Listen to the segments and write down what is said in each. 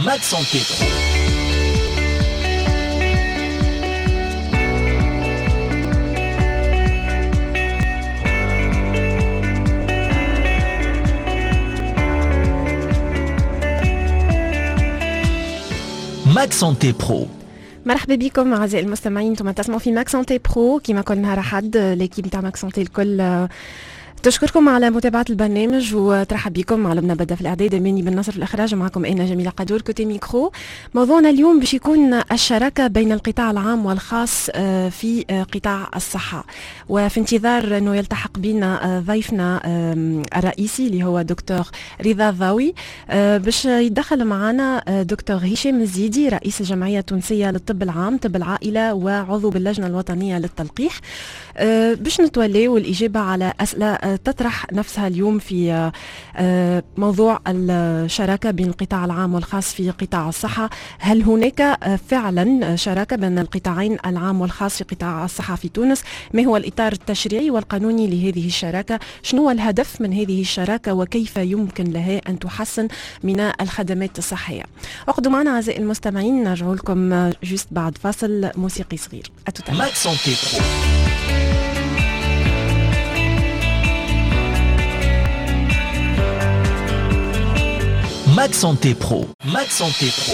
Max Santé Pro. Max Santé Pro. مرحبا بكم اعزائي المستمعين. انتم تسمعوا في ماك سانتي برو كما كل نهار احد. ليكيب تاع ماك سانتي الكل تشكركم على متابعة البرنامج وترحب بكم. علمنا بدأ في الإعداد أماني بالنصر في الإخراج، معكم أنا جميلة قدور كوتي ميكرو. موضوعنا اليوم باش يكون الشراكة بين القطاع العام والخاص في قطاع الصحة، وفي انتظار أنه يلتحق بنا ضيفنا الرئيسي اللي هو دكتور رضا الضاوي باش يدخل معنا دكتور هشام الزيدي رئيس الجمعية التونسية للطب العام طب العائلة وعضو باللجنة الوطنية للتلقيح، باش نتولوا الإجابة على أسئلة تطرح نفسها اليوم في موضوع الشراكة بين القطاع العام والخاص في قطاع الصحة. هل هناك فعلا شراكة بين القطاعين العام والخاص في قطاع الصحة في تونس؟ ما هو الإطار التشريعي والقانوني لهذه الشراكة؟ شنو هو الهدف من هذه الشراكة وكيف يمكن لها أن تحسن من الخدمات الصحية؟ اقعدوا معنا أعزائي المستمعين، نرجع لكم جوست بعد فاصل موسيقي صغير. Max Santé Pro. Max Santé Pro. Max Santé Pro.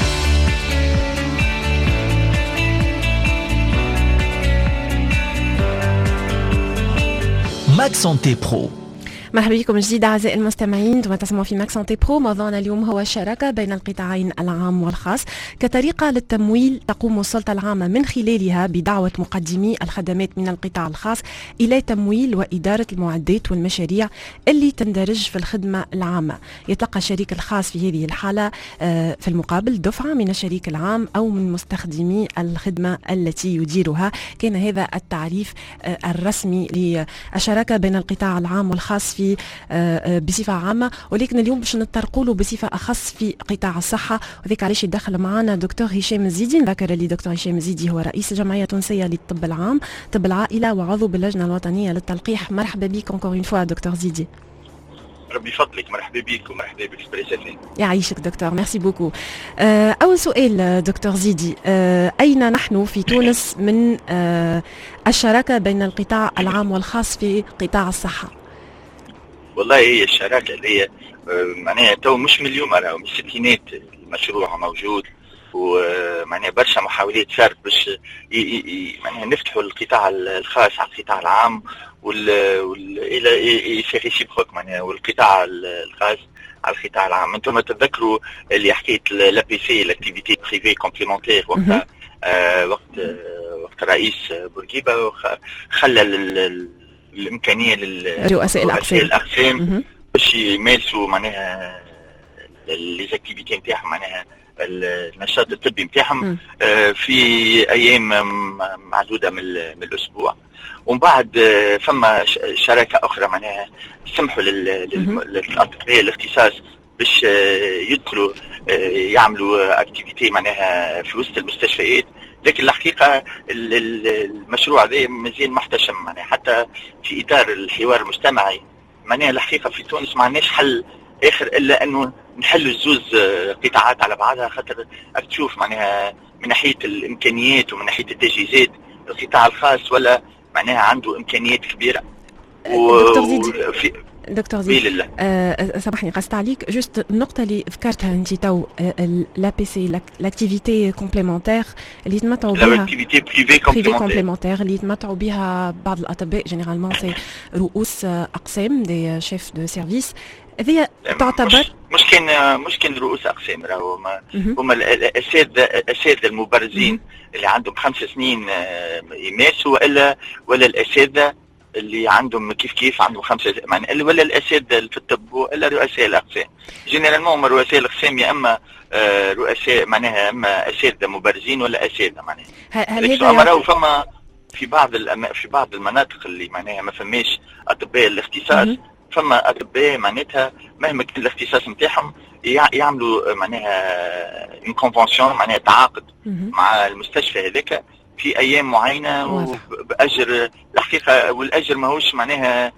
Max Santé Pro. مرحبا بكم جديد أعزائي المستمعين. تسمعوا في ماك سانتي برو. موضوعنا اليوم هو الشراكة بين القطاعين العام والخاص كطريقة للتمويل تقوم السلطة العامة من خلالها بدعوة مقدمي الخدمات من القطاع الخاص إلى تمويل وإدارة المعدات والمشاريع اللي تندرج في الخدمة العامة. يتلقى الشريك الخاص في هذه الحالة في المقابل دفعة من الشريك العام أو من مستخدمي الخدمة التي يديرها. كان هذا التعريف الرسمي للشراكة بين القطاع العام والخاص في بصفة عامة، ولكن اليوم باش نتطرقوا له بصفة أخص في قطاع الصحة، وذيك علاش يدخل معنا دكتور هشام الزيدي. نذكر لي دكتور هشام الزيدي هو رئيس الجمعية التونسية للطب العام طب العائلة وعضو باللجنة الوطنية للتلقيح. مرحبا بك encore une fois دكتور زيدي. ربي فضلك. مرحبا بك ومرحبا باكسبريس. يعيشك دكتور، ميرسي بوكو. أول سؤال دكتور زيدي، أين نحن في تونس من الشراكة بين القطاع العام والخاص في قطاع الصحة؟ والله هي الشراكة اللي هي معناها تو مش من اليوم، راهو من الستينات المشروع موجود، ومعناها برشا محاولات صارت باش معناها نفتحوا القطاع الخاص على القطاع العام الى سي ريسيبروك معناها، والقطاع الخاص على القطاع العام. انتم تتذكروا اللي حكيت لا بي سي لاكتيفيتي بريفي كومبليمونتير وقتها وقت الرئيس بورقيبه خلى الامكانيه لرؤساء الاقسام باش يمارسوا معناها لي زاكتيفيتي نتاعهم، معناها النشاط الطبي نتاعهم في ايام معدوده من الاسبوع. ومن بعد فما شراكه اخرى معناها سمحوا للاطباء الاختصاص باش يدخلوا يعملوا اكتيفيتي معناها في وسط المستشفيات. لكن الحقيقة المشروع هذا مازال محتشم، معناها حتى في إطار الحوار المجتمعي. معناها الحقيقة في تونس ما عندناش حل آخر إلا أنه نحل الزوز قطاعات على بعضها، خاطر تشوف معناها من ناحية الإمكانيات ومن ناحية التجهيزات القطاع الخاص ولا معناها عنده إمكانيات كبيرة. دكتور زيد سامحني قصت عليك، جوست النقطة اللي ذكرتها انت تو لا بي سي لاكتيفيتي كومبليمونتير اللي يتمتعوا بها، لاكتيفيتي بريفي كومبليمونتير اللي يتمتعوا بها بعض الأطباء جينيرالمون سي رؤوس أقسام دي شيف دو سيرفيس. هذه تعتبر مش كان رؤوس أقسام، راهو هما الأساتذة المبرزين اللي عندهم 5 سنين يمارسوا ولا الأساتذة اللي عندهم كيف عندهم 5 معناها، ولا الاساتذه في الطب ولا رؤساء الاقسام. جينيرالمون هم رؤساء الاقسام يا اما رؤساء معناها اما اساتذه مبرزين ولا اساتذه معناها. هل هذا فما في بعض المناطق اللي معناها ما فماش اطباء الاختصاص، فما اطباء معناتها مهما كان الاختصاص نتاعهم يعملوا معناها ان كونفونسيون معناها تعاقد مع المستشفى هذاك في ايام معينه وباجر الحقيقه، والاجر ماهوش معناها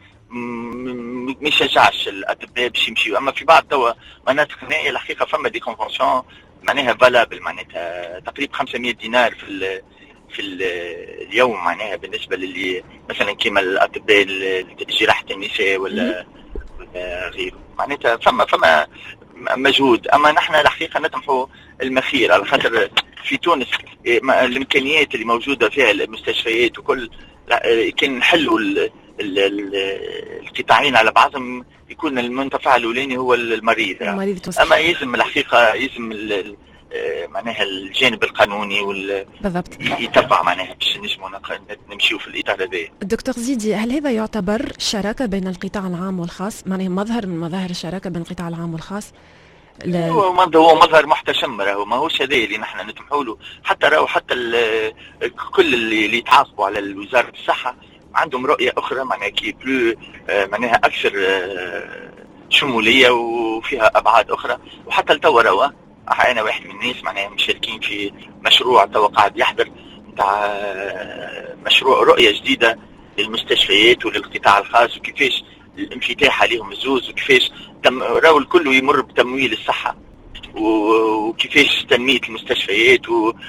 ما يشجعش الاطباء باش يمشيوا. اما في بعض توا مناطق نائيه الحقيقه فما دي كونفونسيون معناها فالابل، معناتها تقريبا 500 دينار في اليوم، معناها بالنسبه للي مثلا كيما الاطباء جراحه النساء ولا غيره، معناتها فما مجهود. اما نحن الحقيقه نطمحوا المخير، على خاطر في تونس الامكانيات اللي موجوده فيها المستشفيات وكل كان نحلوا القطاعين على بعضهم، يكون المنتفع الاولاني هو المريض. اما يلزم الحقيقه معناها الجانب القانوني بالضبط يتبع، معناها باش نجموا نمشيو في الاطار هذا. دكتور زيدي، هل هذا يعتبر شراكه بين القطاع العام والخاص؟ معناها مظهر من مظاهر الشراكه بين القطاع العام والخاص؟ هو مظهر محتشم، راهو ماهوش هذا اللي نحن نطمحوا له. حتى كل اللي يتعاقبوا على وزاره الصحه عندهم رؤيه اخرى، معناها كي بلو معناها اكثر شموليه وفيها ابعاد اخرى. وحتى لتوا راهو انا واحد من الناس معناها مشاركين في مشروع توا قاعد يحضر نتاع مشروع رؤيه جديده للمستشفيات وللقطاع الخاص، وكيفاش الانفتاح عليهم الزوز، وكيفاش راهو الكل يمر بتمويل الصحه، وكيفاش تنميه المستشفيات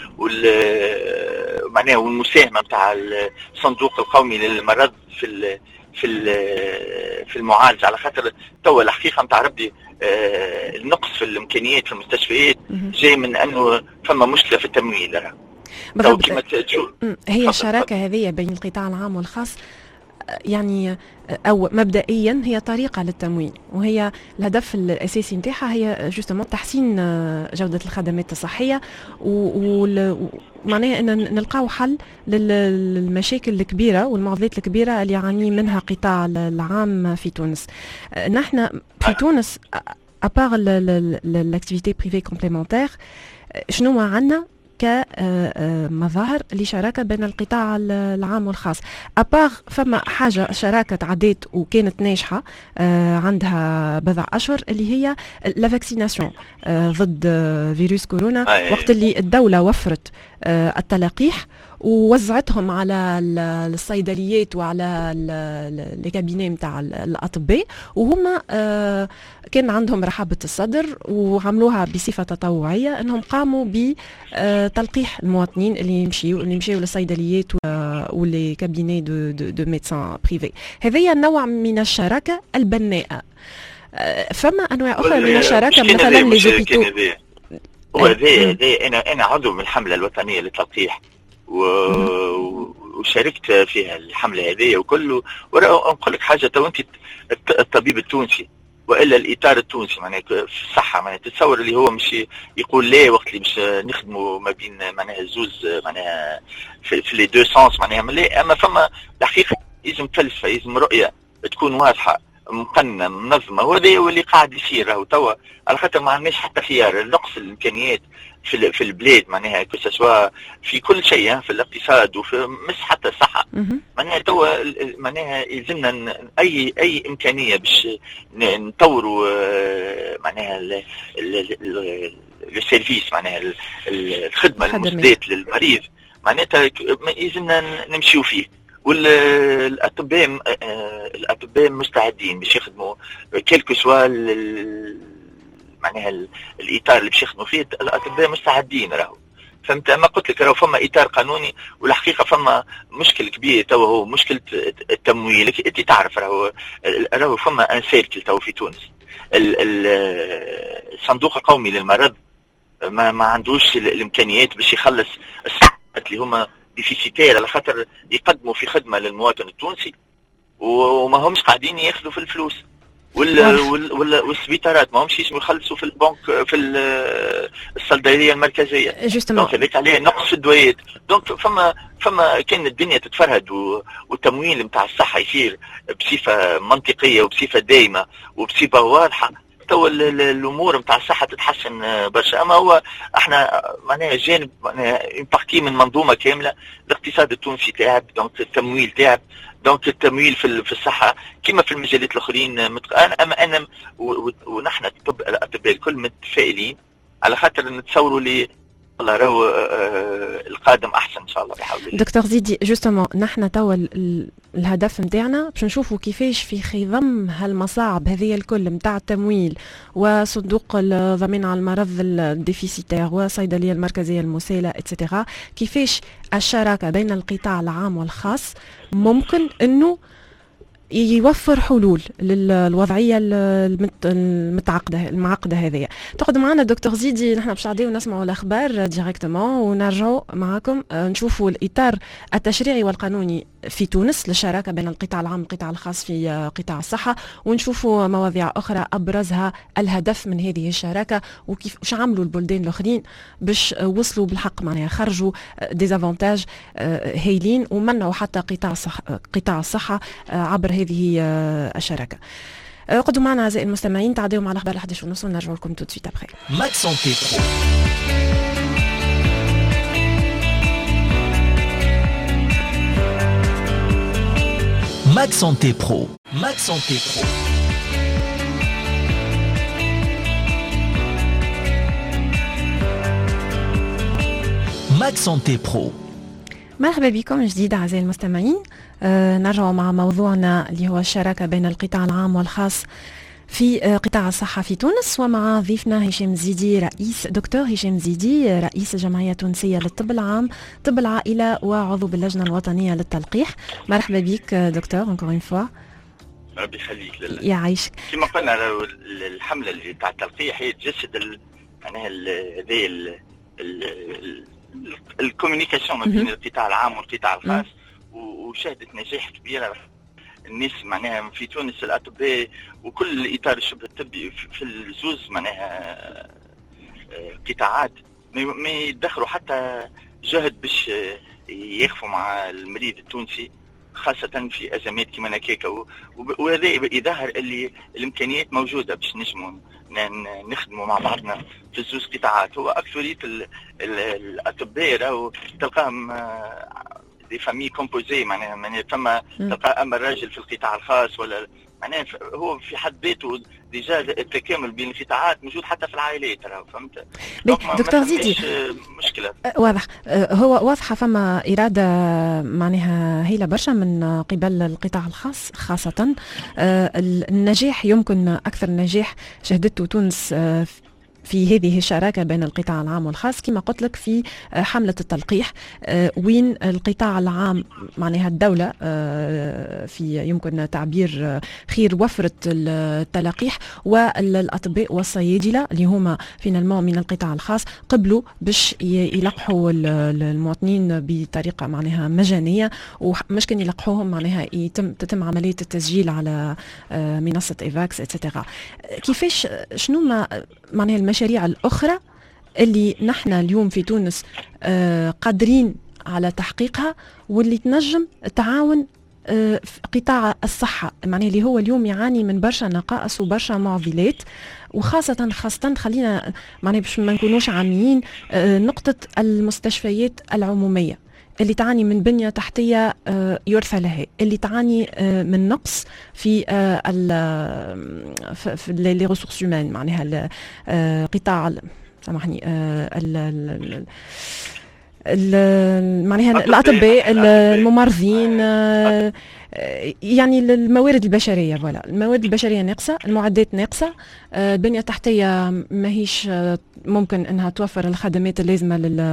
معناها والمساهمه نتاع الصندوق القومي للمرض في المعالجه. على خاطر توا الحقيقه نتاع ربي النقص في الامكانيات في المستشفيات جاي من انه فما مشكله في التمويل. بالضبط. هي الشراكه هذه بين القطاع العام والخاص يعني او مبدئيا هي طريقه للتمويل، وهي الهدف الاساسي نتاعها هي جوستومون تحسين جوده الخدمات الصحيه، ومعناها ان نلقاو حل للمشاكل الكبيره والمعضلات الكبيره اللي يعاني منها القطاع العام في تونس. نحن في تونس ابار لاكتيفيتي بريفي كومبليمونتير، شنو عندنا كمظاهر لشراكة بين القطاع العام والخاص؟ أبار فما حاجة شراكة تعديت وكانت ناجحة عندها بضع أشهر، اللي هي لا فاكسيناسيون ضد فيروس كورونا، وقت اللي الدولة وفرت التلقيح ووزعتهم على الصيدليات وعلى الكابينات نتاع الاطباء، وهم كان عندهم رحابه الصدر وعملوها بصفه تطوعيه، انهم قاموا بتلقيح المواطنين اللي يمشيوا للصيدليات والكابينات دو ميدسان بريفي. هذا نوع من الشراكه البناءه. فما انواع اخرى من الشراكه، مثلا لي زوبيتو. انا عضو من الحمله الوطنيه للتلقيح وشاركت فيها الحمله هذه وكله. ونقول لك حاجه، تو انت الطبيب التونسي والا الاطار التونسي معناها في الصحه، معناها تتصور اللي هو مش يقول لا وقت اللي مش نخدموا ما بين معناها الزوز معناها في لي دو سونس معناها لا. اما فما الحقيقه لازم فلسفه، لازم رؤيه تكون واضحه مقننه منظمه، وهذا هو اللي قاعد يصير راهو توا، على خاطر ما عندناش حتى خيار. نقص الامكانيات في البلاد معناها كسوا في كل شيء، في الاقتصاد وفي مش حتى الصحه معناها توا معناها يلزمنا اي امكانيه باش نطوروا معناها السيرفيس معناها الخدمه المسدات للمريض، معناتها يلزمنا نمشيو فيه. والاطباء مستعدين باش يخدموا كيلكو سوا معناها الاطار اللي باش يخدموا فيه. الاطباء مستعدين راهو، فهمت؟ ما قلت لك راهو فما اطار قانوني، والحقيقه فما مشكل كبير توا هو مشكله التمويل. انت تعرف راهو فما ان سيركل توا في تونس. الصندوق القومي للمرض ما عندوش الامكانيات باش يخلص الصحات اللي هما ديفيسيتير، على خاطر يقدموا في خدمه للمواطن التونسي وما همش قاعدين ياخذوا في الفلوس. والسبيطارات ما همش يسموا يخلصوا في البنك في الصيدليه المركزيه، دونك هذاك عليه نقص في الدويات. دونك فما كان الدنيا تتفرهد والتمويل نتاع الصحه يصير بصفه منطقيه وبصفه دائمه وبصفه واضحه، تو الامور نتاع الصحه تتحسن برشا. اما هو احنا معناها جانب معناها بارتي من منظومه كامله. الاقتصاد التونسي تعب، دونك التمويل تعب، دونك التمويل في الصحه كما في المجالات الاخرين اما انا ونحن الاطباء الكل متفائلين، على خاطر نتصوروا الله راهو القادم احسن ان شاء الله بحول الله. دكتور زيدي جوستومون نحن توا الهدف نتاعنا باش نشوفوا كيفاش في خضم هالمصاعب هذه الكل نتاع التمويل وصندوق الضمان على المرض الديفيسيتير والصيدليه المركزيه المسالة اتسيتيرا، كيفاش الشراكه بين القطاع العام والخاص ممكن انه يوفر حلول للوضعيه المعقده هذه. تقعد معنا دكتور زيدي، نحن باش نعديو نسمعوا الاخبار ديريكتومون ونرجعوا معكم نشوفوا الاطار التشريعي والقانوني في تونس للشراكه بين القطاع العام والقطاع الخاص في قطاع الصحه، ونشوفوا مواضيع اخرى ابرزها الهدف من هذه الشراكه وكيف واش عملوا البلدان الاخرين باش وصلوا بالحق معناها خرجوا ديزافونتاج هايلين ومنعوا حتى قطاع الصحه عبر هذه الشراكه. قعدوا معنا اعزائي المستمعين، تعديوا مع الاخبار 11:30 ونرجعوا لكم تو سويت ابخي. ماك سونتي برو. ماك سونتي برو. ماك سونتي برو. ماك سونتي برو. مرحبا بكم من جديد أعزائي المستمعين. نرجع مع موضوعنا اللي هو الشراكة بين القطاع العام والخاص في قطاع الصحة في تونس، ومع ضيفنا هشام زيدي دكتور هشام زيدي رئيس الجمعية التونسية للطب العام طب العائلة وعضو باللجنة الوطنية للتلقيح. مرحبا بك دكتور encore une fois. ربي يخليك. يعيشك. كما قلنا الحملة اللي تاع التلقيح هي تجسد معناها هذه الكوميونيكاسيون ما بين القطاع العام والقطاع الخاص، وشهدت نجاح كبير. الناس معناها في تونس الاطباء وكل الاطار الشبه الطبي في الزوز معناها قطاعات ما يدخلوا حتى جهد باش يخفوا مع المريض التونسي، خاصة في أزمات كما هكاكا، وهذا يظهر اللي الإمكانيات موجودة باش نجموا نخدموا مع بعضنا في الزوز قطاعات. هو أكثرية الأطباء راهو تلقاهم دي فامي كومبوزي، معناها فما تلقى أما الراجل في القطاع الخاص ولا معناها هو في حد ذاته ديجا التكامل بين القطاعات موجود حتى في العائلات، راهو فهمت. دكتور زيدي مشكلة واضح، هو واضحة فما إرادة معناها هيلة برشا من قبل القطاع الخاص، خاصة النجاح يمكن أكثر نجاح شهدته تونس في هذه الشراكة بين القطاع العام والخاص كما قلت لك في حملة التلقيح، وين القطاع العام معناها الدولة في يمكن تعبير خير وفرت التلقيح، والأطباء والصيادلة اللي هما فينالمون من القطاع الخاص قبلوا باش يلقحوا المواطنين بطريقة معناها مجانية، ومش كان يلقحوهم معناها تتم عملية التسجيل على منصة إيفاكس اتسيتيرا. كيفاش شنو ما معناها المشاريع الأخرى اللي نحن اليوم في تونس قادرين على تحقيقها واللي تنجم تعاون في قطاع الصحة، معناها اللي هو اليوم يعاني من برشا نقائص وبرشا معضلات، وخاصة خلينا معناها باش ما نكونوش عاميين نقطة المستشفيات العمومية اللي تعاني من بنية تحتية يرثى لها، اللي تعاني من نقص في لي ريسورس هيومان، معناها قطاع سامحني معناها الأطباء الممرضين، يعني الموارد البشرية. فوالا الموارد البشرية ناقصة، المعدات ناقصة، البنية التحتية ماهيش ممكن انها توفر الخدمات اللازمة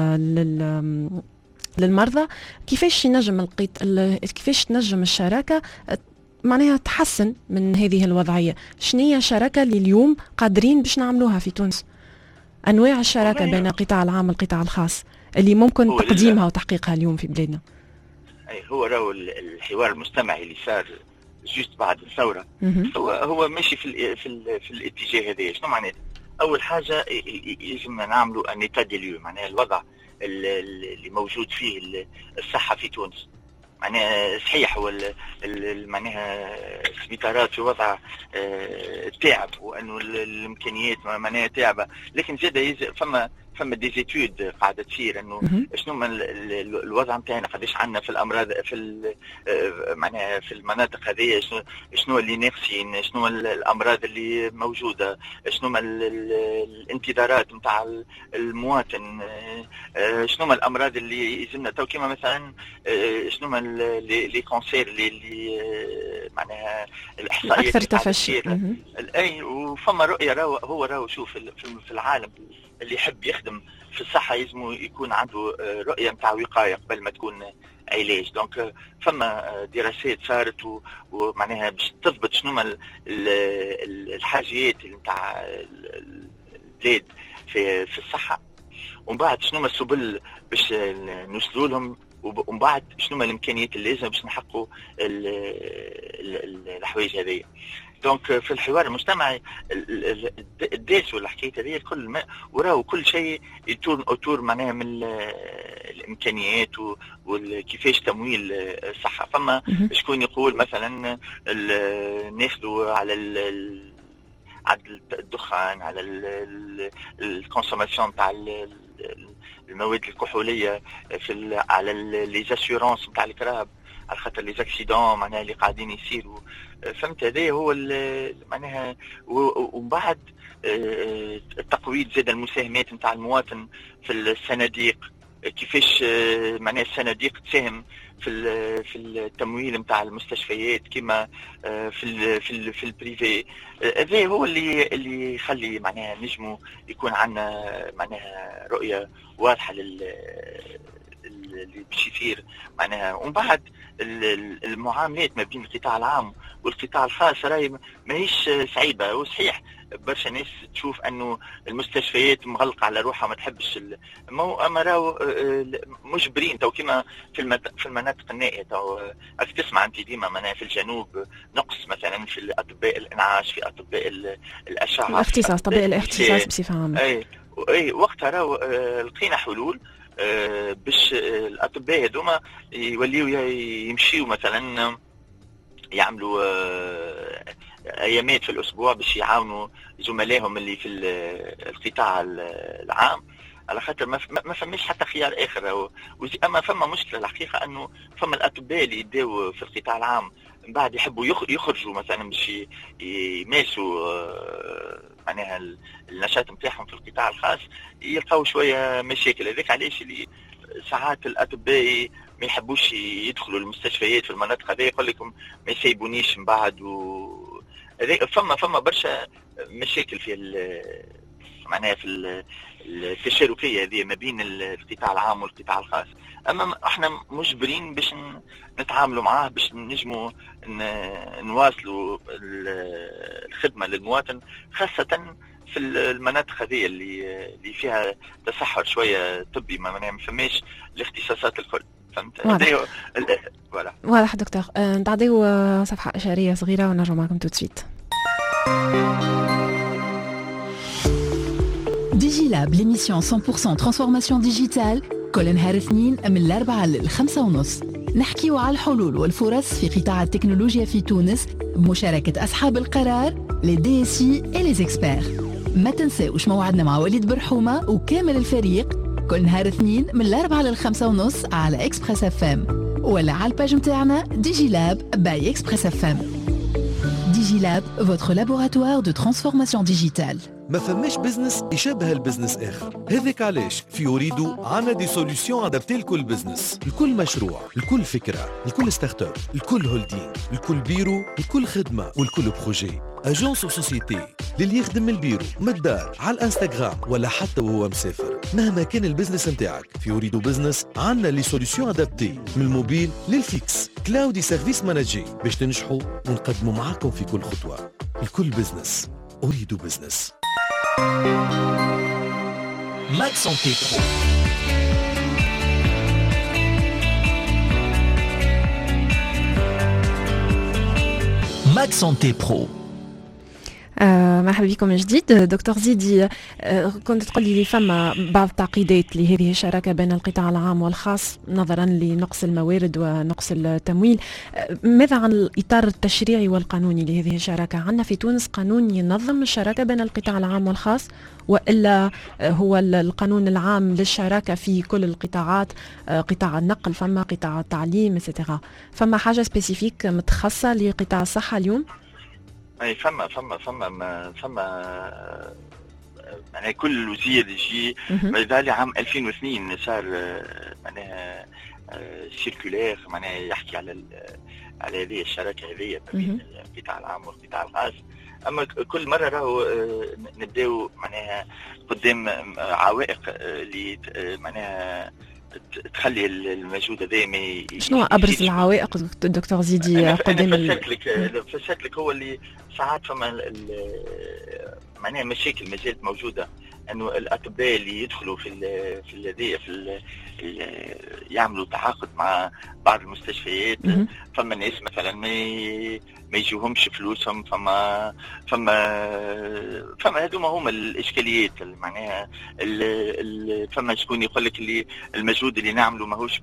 للمرضى. كيفاش ينجم كيفاش تنجم الشراكة معناها تحسن من هذه الوضعية؟ شنية الشراكة اللي اليوم قادرين باش نعملوها في تونس؟ أنواع الشراكة بين القطاع العام والقطاع الخاص اللي ممكن تقديمها وتحقيقها اليوم في بلادنا. أي هو راهو الحوار المجتمعي اللي صار جوست بعد الثورة هو ماشي في الاتجاه هذا. شنو معناته؟ أول حاجة يجب نعملوا أن نتدلوا معناها الوضع اللي موجود فيه الصحة في تونس. معناها صحيح هو معناها السبيطارات في وضع تعب، وانه الامكانيات معناها تعبه، لكن زاد فما فما ديزيتود قاعده تصير انه شنو من الوضع نتاعنا، قداش عندنا في الامراض في معناها في المناطق هذه، شنو اللي ناقصين، شنو الامراض اللي موجوده، شنو الانتظارات نتاع المواطن، شنو الامراض اللي يلزمنا تو كيما مثلا شنو لي كونسير اللي معناها الاحصائيات اكثر تفشي. اي وفما رؤيه راهو شوف في العالم اللي يحب يخدم في الصحه يلزم يكون عنده رؤيه نتاع وقايه قبل ما تكون علاج. دونك فما دراسات صارت ومعناها باش تضبط شنو الحاجيات نتاع البلاد في الصحه، ومن بعد شنو السبل باش نوصلوا لهم، ومن بعد شنو الامكانيات اللي لازم باش نحققوا الحوايج هذه. دونك في الحوار المجتمعي الداس والحكايه هذه الكل وراه كل شيء يتورن اوتور معناها من الامكانيات وكيفاش تمويل الصحه. فما شكون يقول مثلا ناخذوا على الدخان، على الكونسوماسيون تاع المواد الكحوليه على لي زاسيورونس نتاع الكراب، على خاطر لي زاكسيدون معناها اللي قاعدين يصيروا. فهمت هذا هو معناها. ومن بعد التقويض زاد المساهمات نتاع المواطن في الصناديق، كيفاش معناها الصناديق تساهم في التمويل نتاع المستشفيات كما في البريفي. هذا هو اللي يخلي معناها نجمو يكون عندنا معناها رؤيه واضحه اللي باش يصير معناها. ومن بعد المعاملات ما بين القطاع العام والقطاع الخاص راهي ماهيش سعيده. وصحيح برشا ناس تشوف انه المستشفيات مغلقه على روحها ما تحبش اما راهو مجبرين تو كيما في المناطق النائيه. تو تسمع انت ديما معناها في الجنوب نقص مثلا في الاطباء الانعاش، في اطباء الاشعه، الاختصاص، طبيب الاختصاص بصفه عامه. اي وقتها راهو لقينا حلول باش الاطباء هذوما يوليو يمشيو مثلا يعملوا ايامات في الاسبوع باش يعاونوا زملائهم اللي في القطاع العام، على خاطر ما فماش حتى خيار اخر. اما فما مشكله الحقيقه انه فما الاطباء اللي يداو في القطاع العام من بعد يحبوا يخرجوا مثلا باش يمارسوا معناها النشاط نتاعهم في القطاع الخاص، يلقاو شويه مشاكل. هذاك علاش اللي ساعات الاطباء ما يحبوش يدخلوا المستشفيات في المناطق هذه، يقول لكم ما يسيبونيش من بعد. فما برشا مشاكل في معناها في التشاركيه هذه ما بين القطاع العام والقطاع الخاص. اما احنا مجبرين باش نتعاملوا معاه باش نجموا نواصلوا الخدمه للمواطن، خاصه في المناطق هذه اللي فيها تصحر شويه طبي، ما فماش الاختصاصات الكل. فهمت؟ واضح دكتور. نتعديو صفحه اشاريه صغيره ونرجع معكم تو سويت. ديجيلاب l'émission 100% transformation digitale كل نهار اثنين من 4 ل 5:30 نحكيو على الحلول والفرص في قطاع التكنولوجيا في تونس بمشاركة أصحاب القرار les DSI et les experts. ما تنساوش موعدنا مع وليد برحومة وكامل الفريق كل نهار اثنين من 4 ل 5:30 على إكسبريس FM ولا على الباج متاعنا ديجيلاب باي إكسبريس FM. ديجيلاب votre laboratoire de transformation digitale. ما فماش بزنس يشبه البزنس اخر، هذاك علاش في يوريدو عنا دي سوليوشن ادابتي لكل بزنس، لكل مشروع، لكل فكره، لكل ستارت اب، لكل هولدين، لكل بيرو، لكل خدمه والكل بروجي. اجونس وسوسيتي للي يخدم من البيرو من الدار على الانستغرام ولا حتى وهو مسافر. مهما كان البزنس نتاعك في يوريدو بزنس عنا لي سوليوشن ادابتي من الموبيل للفيكس، كلاودي سيرفيس ماناجي باش تنجحوا ونقدموا معاكم في كل خطوه. الكل بزنس أريد بزنس. Mac Santé Pro. Mac Santé Pro. مرحبا بكم من جديد. دكتور زيدي، كنت تقول لي فما بعض التعقيدات لهذه الشراكة بين القطاع العام والخاص نظرا لنقص الموارد ونقص التمويل. ماذا عن الإطار التشريعي والقانوني لهذه الشراكة؟ عندنا في تونس قانون ينظم الشراكة بين القطاع العام والخاص، وإلا هو القانون العام للشراكة في كل القطاعات، قطاع النقل فما، قطاع التعليم etc. فما حاجة سبيسيفيك متخصصة لقطاع الصحة اليوم؟ اي فما يعني كل وزير يجي بالي عام 2002 صار معناها سيركولير معناها يحكي على هذه الشراكه هذه بين القطاع العام والقطاع الخاص. اما كل مره راهو نبداو معناها قدام عوائق اللي معناها تخلي المجهود هذا. شنو ابرز العوائق دكتور زيدي قدام فشكلك هو اللي ساعات فما معناها مشاكل ما زالت موجوده، انه الاطباء اللي يدخلوا في يعملوا تعاقد مع بعض المستشفيات، فما ناس مثلا ما يجيوهمش فلوسهم، فما هذوما هما الاشكاليات معناها. فما شكون يقول لك اللي المجهود اللي نعمله ماهوش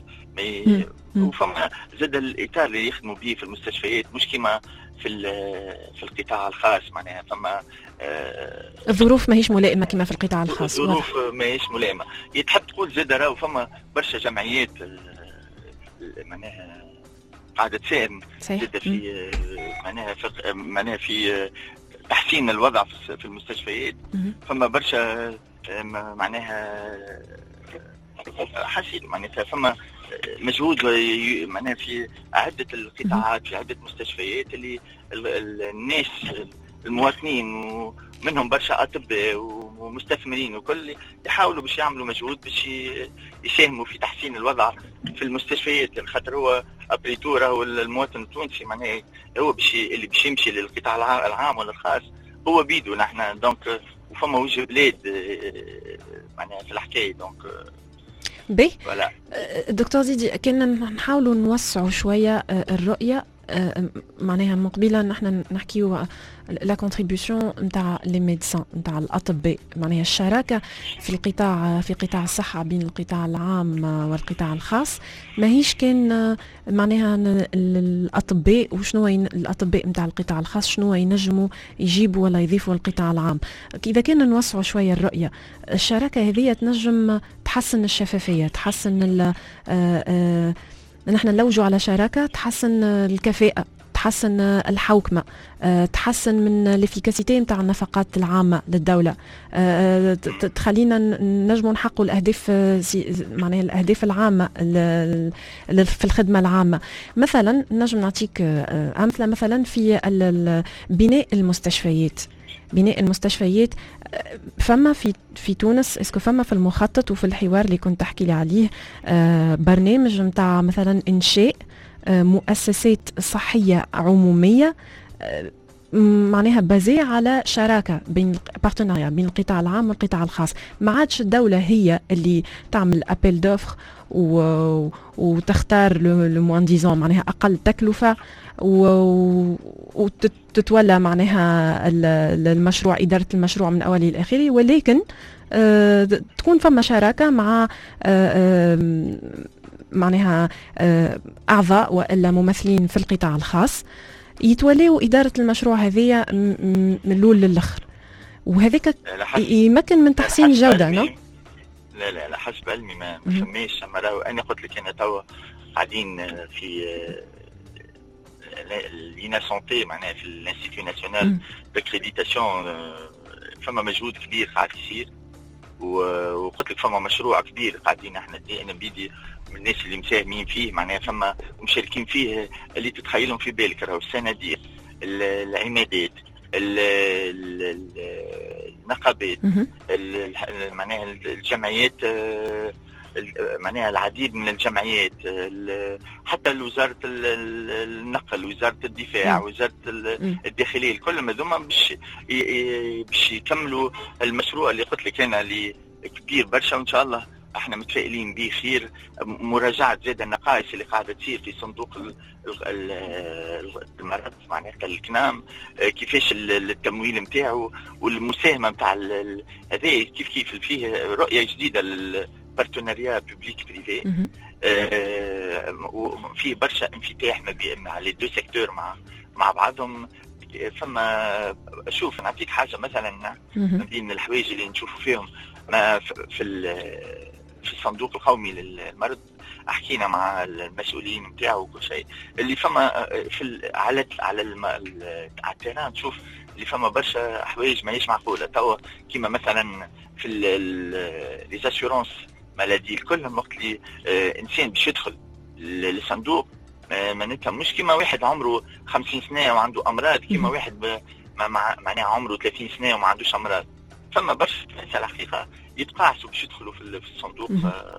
وفما زاد الاطار اللي يخدموا به في المستشفيات مش كما في القطاع الخاص معناها. فما الظروف ماهيش ملائمه كما في القطاع الخاص. الظروف ماهيش ملائمه. يتحب تقول زاد راهو فما برشا جمعيات معناها قاعده تساهم زاد في معناها في تحسين الوضع في المستشفيات. فما برشا معناها حسيت معناتها فما مجهود معناها في عدة القطاعات في عدة مستشفيات اللي الناس المواطنين ومنهم برشا أطباء ومستثمرين وكل يحاولوا باش يعملوا مجهود باش يساهموا في تحسين الوضع في المستشفيات. خاطر هو أبريتور هو المواطن التونسي معناها هو اللي باش يمشي للقطاع العام ولا الخاص هو بيدو نحن دونك. وفما وجه بلاد معناها في الحكاية دونك بي. دكتور زيدي، كنا نحاولوا نوسعوا شوية الرؤية معناها مقبلا نحن نحكيو لا كونتريبيوشن نتاع لي ميدسان نتاع الاطباء، معناها الشراكه في قطاع الصحه بين القطاع العام والقطاع الخاص ماهيش كان معناها الاطباء وشنو الاطباء نتاع القطاع الخاص شنو ينجموا يجيبوا ولا يضيفوا للقطاع العام. اذا كنا نوسعوا شويه الرؤيه، الشراكه هذه تنجم تحسن الشفافيه، تحسن نحن نلوجوا على شراكة تحسن الكفاءة، تحسن الحوكمة، تحسن من الافيكاسيتي نتاع النفقات العامة للدولة، تخلينا نجموا نحققوا الأهداف معناها الأهداف العامة في الخدمة العامة. مثلا نجم نعطيك أمثلة مثلا في بناء المستشفيات. فما في تونس اسكو فما في المخطط وفي الحوار اللي كنت تحكي لي عليه برنامج متاع مثلا إنشاء مؤسسات صحية عمومية معناها بازي على شراكة بين بارتناريا بين القطاع العام والقطاع الخاص. ما عادش الدولة هي اللي تعمل أبيل دوفر وتختار المهندسين معناها أقل تكلفة وتتولى معناها المشروع، إدارة المشروع من أوله إلى آخره، ولكن تكون فما شراكة مع معناها أعضاء وإلا ممثلين في القطاع الخاص يتولوا إدارة المشروع هذه من الأول للآخر، وهذاك يمكن من تحسين الجودة. لا حسب علمي ما فماش. اما راهو انا قلت لك انا توا قاعدين في لينا سونتي معناها في الانستيتيو ناسيونال داكريديتاسيون فما مجهود كبير قاعد يصير، وقلت لك فما مشروع كبير قاعدين احنا انا بيدي من الناس اللي مساهمين فيه معناها فما مشاركين فيه اللي تتخيلهم في بالك. راهو الصناديق، العمادات، النقابات، معناها الجمعيات، معناها العديد من الجمعيات، حتى وزارة النقل، وزارة الدفاع، وزارة الداخلية، الكل مذوما باش يكملوا المشروع اللي قلت لك انا اللي كبير برشا، وان شاء الله احنا متفائلين به خير. مراجعه زاد النقائص اللي قاعده تصير في صندوق المرض معناها الكنام، كيفاش التمويل نتاعو والمساهمه نتاع هذا كيف فيه رؤيه جديده للبارتنريا بوبليك بريفي. وفي برشا انفتاح مع لي دو سيكتور مع بعضهم. فما شوف نعطيك حاجه مثلا من الحوايج اللي نشوفوا فيهم ما في الصندوق القومي للمرض. حكينا مع المسؤولين نتاعو وكل شيء اللي فما في على التيران نشوف اللي فما برشا حوايج ماهيش معقوله توا، كيما مثلا في لي زاسيورونس مالادي الكل وقت اللي انسان باش يدخل للصندوق معناتها مش كيما واحد عمره 50 سنه وعنده امراض، كيما واحد معناها عمره 30 سنه وما عندوش امراض. فما برشا ناس الحقيقه يتقاعسوا باش يدخلوا في الصندوق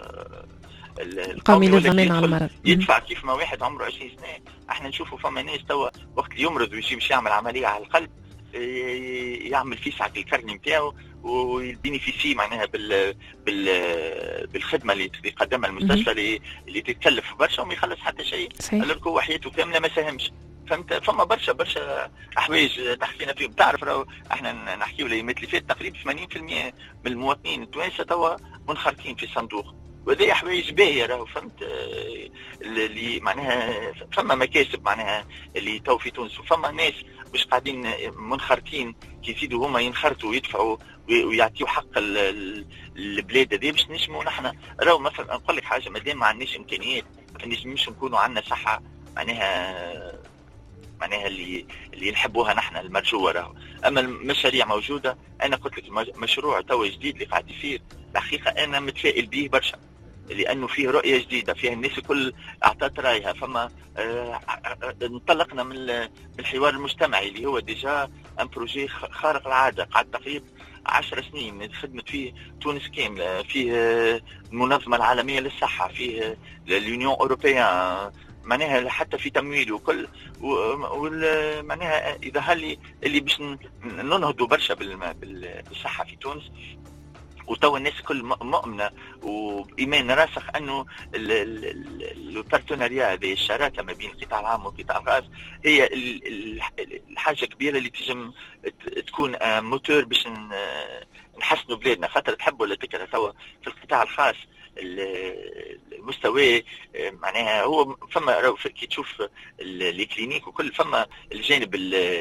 القومي للضمان على المرض، يدفع كيف ما واحد عمره 20 سنه. احنا نشوفوا فما ناس توا وقت اللي يمرض ويجي باش يعمل عمليه على القلب يعمل فيس على الكرني نتاعو ويبينيفيسي معناها بالخدمه اللي يقدمها المستشفى اللي تتكلف برشا وما يخلص حتى شيء، هو حياته كامله ما ساهمش. فهمت؟ فما برشا حوايج تحكينا فيهم. تعرف راهو احنا نحكيو الايامات اللي فاتت تقريبا 80% من المواطنين التوانسه توا منخرطين في الصندوق، وهذه حوايج باهيه راهو. فهمت؟ اللي معناها فما مكاسب معناها اللي تو في تونس، وفما ناس مش قاعدين منخرطين كي يزيدوا هما ينخرطوا ويدفعوا ويعطيوا حق البلاد هذه باش نجموا نحن. راهو مثلا نقول لك حاجه، مادام ما عندناش امكانيات ما نجمش نكونوا عندنا صحه معناها اللي نحبوها نحن المرجوه راهو. اما المشاريع موجوده. انا قلت لك مشروع توا جديد اللي قاعد يصير الحقيقه انا متفائل به برشا، لانه فيه رؤيه جديده، فيه الناس الكل اعطت رايها. فما انطلقنا من الحوار المجتمعي اللي هو ديجا ان بروجي خارق العاده، قعد تقريبا 10 سنين خدمت فيه تونس كامله، فيه المنظمه العالميه للصحه، فيه اليونيون اوروبيان معناها حتى في تمويل وكل معناها اذا اللي باش ننهضوا برشا بالصحه في تونس. وتوا الناس الكل مؤمنه وايمان راسخ انه البارتنريا هذه الشراكه ما بين القطاع العام والقطاع الخاص هي الحاجه الكبيره اللي تنجم تكون موتور باش نحسنوا بلادنا. خاطر تحب ولا تكره توا في القطاع الخاص المستوى معناها هو فما كي تشوف لي كلينيك وكل فما الجانب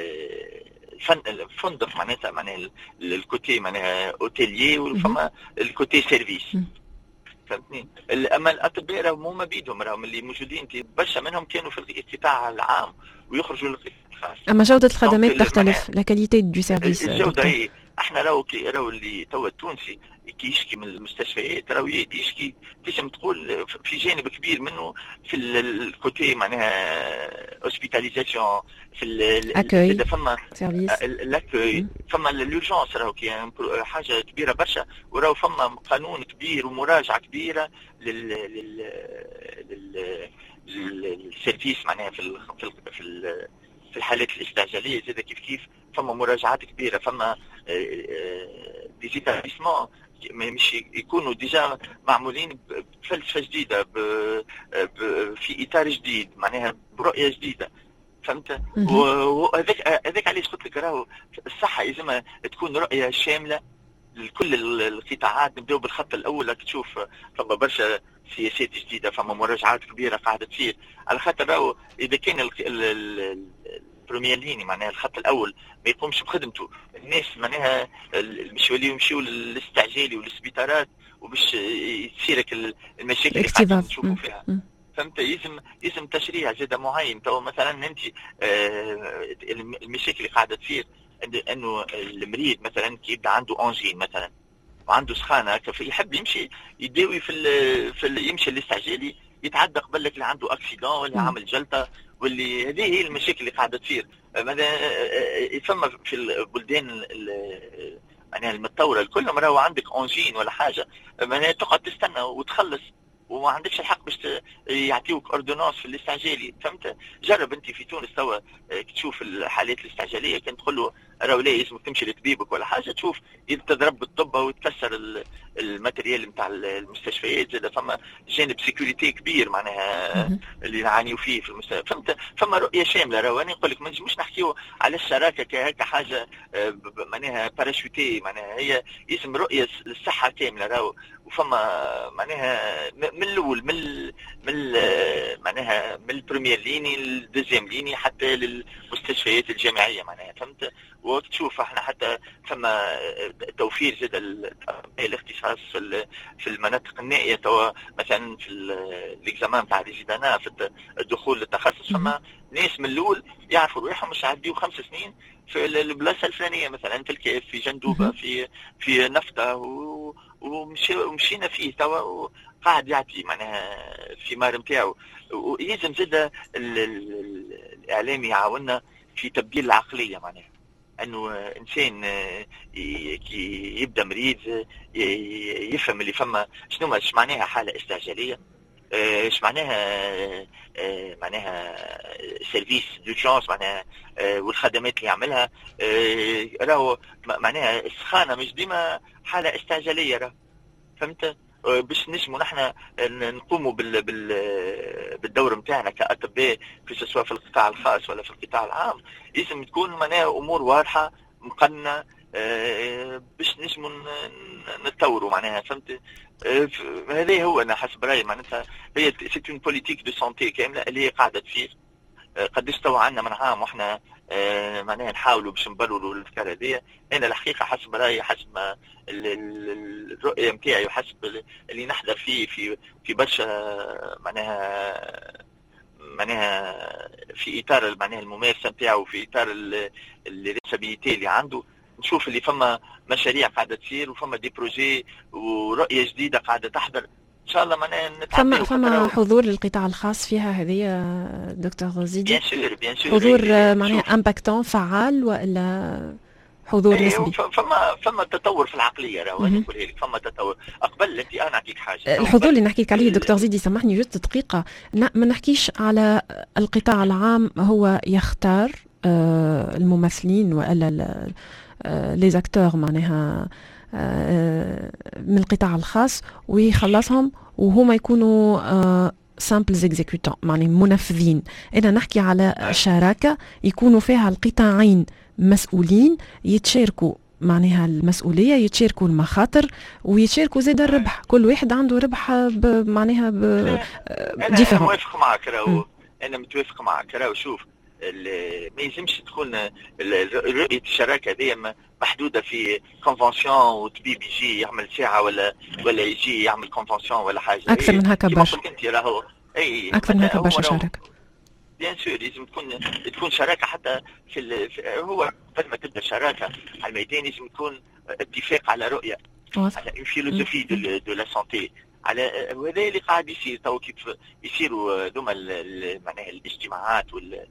الفندق معناها الكوتي معناها اوتيليي وفما الكوتي سيرفيس. فهمتني؟ اما الاطباء راهم هما بيدهم راهم اللي موجودين برشا منهم كانوا في القطاع العام ويخرجوا للقطاع الخاص. اما جوده الخدمات تختلف، لا كاليتي دو سيرفيس. الجوده هي احنا راهو اللي توا التونسي كي يشكي من المستشفيات راهو يشكي تنجم تقول في جانب كبير منه في الكوتي معناها اوسبيتاليزاسيون في الاكوي فما الاكوي فما لورجونس راهو كي حاجه كبيره برشا. وراهو فما قانون كبير ومراجعه كبيره للسيرفيس معناها في الحالات الاستعجاليه زاد كيف فما مراجعات كبيره. فما ديزيتابيسمون مش يكونوا ديجا معمولين بفلسفه جديده في اطار جديد معناها برؤيه جديده. فهمت؟ وهذاك علاش قلت لك راهو الصحه لازم تكون رؤيه شامله لكل القطاعات. نبداو بالخط الاول. راك تشوف فما برشا سياسات جديده، فما مراجعات كبيره قاعده تصير على خاطر راهو اذا كان البروميير ليني معناها الخط الاول ما يقومش بخدمته، الناس معناها مش يمشيوا للاستعجالي والسبيطارات وباش تصير المشاكل اللي قاعدين نشوفوا فيها. فهمت؟ يلزم تشريع زاد معين. تو مثلا انت المشاكل اللي قاعده تصير انه المريض مثلا كي يبدا عنده انجين مثلا وعنده سخانه يحب يمشي يداوي يمشي الاستعجالي يتعدى قبل لك اللي عنده اكسيدون ولا عامل جلطه واللي هذه هي المشاكل اللي قاعده تصير. فما في البلدان معناها المتطوره الكل راهو عندك انجين ولا حاجه معناها تقعد تستنى وتخلص وما عندكش الحق باش يعطيوك اوردونانس في الاستعجالي. فهمت؟ جرب انت في تونس توا تشوف الحالات الاستعجاليه كان تقول له راهو لا لازمك تمشي لطبيبك ولا حاجه تشوف اذا تضرب بالطب وتكسر الماتريال نتاع المستشفيات. زاد فما جانب سيكوريتي كبير معناها اللي نعانيو فيه في المستشفى. فهمت؟ فما رؤيه شامله. راهو انا نقول لك ما نجموش نحكيو على الشراكه كهكا حاجه معناها باراشوتي، معناها هي اسم رؤيه للصحه كامله. راهو وفما معناها من الاول من معناها من البريمير ليني للدوزيام ليني حتى للمستشفيات الجامعيه معناها. فهمت؟ وتشوف احنا حتى ثم توفير زاد الاختصاص في المناطق النائيه. توا مثلا في الاكزامان تاع ريزيدانا في الدخول للتخصص فما ناس من الاول يعرفوا روحهم مش عديوا 5 سنين في البلاصه الفلانيه، مثلا في الكيف، في جندوبه، في نفطه، ومشينا فيه توا قاعد يعطي معناها في مار نتاعو. ويلزم زاد الاعلام يعاوننا في تبديل العقليه، معناها انه انسان كي يبدا مريض يفهم اللي فما شنو اش معناها حاله استعجاليه، اش معناها سيرفيس دورجونس معناها، والخدمات اللي يعملها. راهو معناها السخانه مش ديما حاله استعجاليه. راه فهمت؟ باش نجموا نحن نقوموا بالدور نتاعنا كاطباء سواء في القطاع الخاص ولا في القطاع العام، لازم تكون معناها امور واضحه مقننه باش نجموا نتطوروا معناها. فهمت؟ هذا هو انا حسب رايي معناتها هي سيت اون بوليتيك دو سونتي كامله اللي هي قاعده تصير. قداش توا عندنا من عام واحنا معناها نحاولوا باش نبرروا الافكار هذيا. انا الحقيقه حسب رايي، حسب ما الرؤيه نتاعي وحسب اللي نحضر فيه في برشا معناها في اطار معناها الممارسه نتاعو، في اطار الريسابيليتي اللي عنده، نشوف اللي فما مشاريع قاعده تصير وفما دي بروجي ورؤيه جديده قاعده تحضر. ان شاء الله معناها نتعاملوا. فما حضور للقطاع الخاص فيها هذه دكتور زيدي؟ بيان سور حضور معناها امباكتون فعال ولا حضور نسبي؟ فما تطور في العقليه. راهو انا نقول لك فما تطور. قبل انت انا نعطيك حاجه، الحضور اللي نحكيك عليه دكتور زيدي سامحني جوست دقيقه، ما نحكيش على القطاع العام هو يختار الممثلين والا لي زاكتور معناها من القطاع الخاص ويخلصهم وهما يكونوا سامبلز اكزيكوتون معني منفذين. انا نحكي على شراكه يكونوا فيها القطاعين مسؤولين يتشاركوا معناها المسؤوليه، يتشاركوا المخاطر ويتشاركوا زاد الربح. كل واحد عنده ربح معناها انا موافق معك. راهو انا متوافق معك. راهو شوف ما يلزمش تكون رؤيه الشراكه هذه محدوده في كونفنسيون وطبيب يجي يعمل ساعه ولا يجي يعمل كونفنسيون ولا حاجه. اكثر من هكا برشا. انت راهو اكثر من هكا برشا شراكه. بيان سور لازم تكون شراكه حتى هو قبل ما تبدا شراكه على الميدان لازم يكون اتفاق على رؤيه، على فيلوسوفي دو لا سونتي. على وهذا اللي قاعد يصير تو كيف يصيروا ذوما معناها الاجتماعات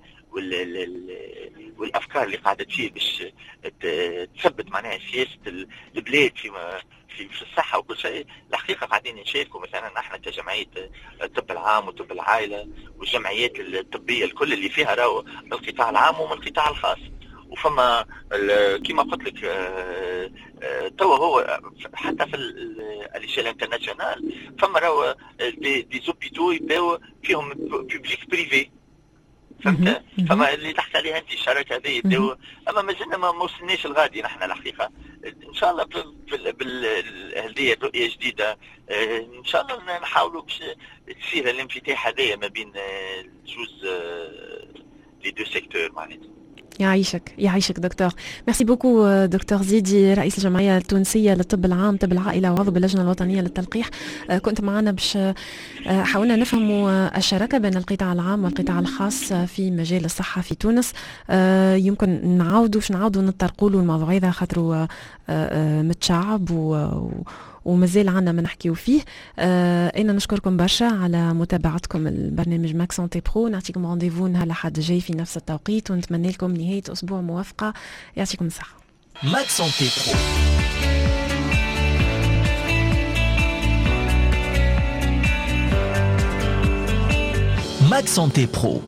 والافكار اللي قاعده تصير باش تثبت معناها سياسه البلاد في الصحه وكل شيء. الحقيقه قاعدين نشاركوا مثلا احنا كجمعيه الطب العام وطب العائله والجمعيات الطبيه الكل اللي فيها راهو من القطاع العام ومن القطاع الخاص. وفما كما قلت لك توا هو حتى في الاشياء انترناسيونال فما راهو دي زوبيتو يبداو فيهم بوبليك بريفي. فهمت؟ فما اللي تحت عليها انت الشراكه هذه يبداو. اما مازلنا ما وصلناش الغادي نحن الحقيقه. ان شاء الله هذه الرؤيه جديده ان شاء الله نحاولوا باش تصير الانفتاح هذايا ما بين جوز لي دو سيكتور معناتها. يعيشك دكتور. ميرسي بوكو دكتور زيدي رئيس الجمعية التونسية للطب العام طب العائلة وعضو باللجنة الوطنية للتلقيح. كنت معنا باش حاولنا نفهم الشراكة بين القطاع العام والقطاع الخاص في مجال الصحة في تونس. يمكن نعاودوا نطرقوا له الموضوع هذا خاطر متشعب ومازال عنا ما نحكيو فيه. انا نشكركم برشا على متابعتكم البرنامج ماك سونتي برو. نعطيكم رونديفو نهار الاحد الجاي في نفس التوقيت ونتمنى لكم نهايه اسبوع موفقه. يعطيكم الصحه. ماك سونتي برو. ماك سونتي برو